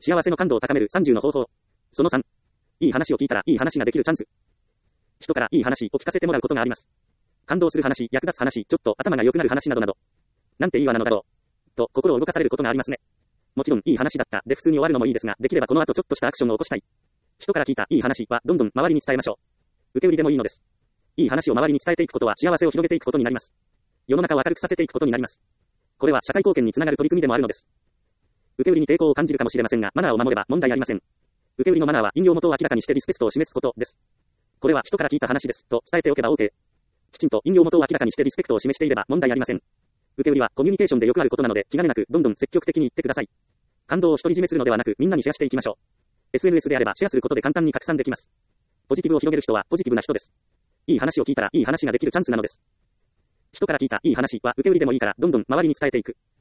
幸せの感度を高める30の方法。その3。いい話を聞いたらいい話ができるチャンス。人からいい話を聞かせてもらうことがあります。感動する話、役立つ話、ちょっと頭が良くなる話などなど。なんていいわなのだろう。と心を動かされることがありますね。もちろんいい話だったで普通に終わるのもいいですが、できればこの後ちょっとしたアクションを起こしたい。人から聞いたいい話はどんどん周りに伝えましょう。受け売りでもいいのです。いい話を周りに伝えていくことは幸せを広げていくことになります。世の中を明るくさせていくことになります。これは社会貢献につながる取り組みでもあるのです。受け売りに抵抗を感じるかもしれませんが、マナーを守れば問題ありません。受け売りのマナーは引用元を明らかにしてリスペクトを示すことです。これは人から聞いた話ですと伝えておけば OK。きちんと引用元を明らかにしてリスペクトを示していれば問題ありません。受け売りはコミュニケーションでよくあることなので気兼ねなくどんどん積極的に言ってください。感動を独り占めするのではなくみんなにシェアしていきましょう。SNS であればシェアすることで簡単に拡散できます。ポジティブを広げる人はポジティブな人です。いい話を聞いたらいい話ができるチャンスなのです。人から聞いたいい話は受け売りでもいいからどんどん周りに伝えていく。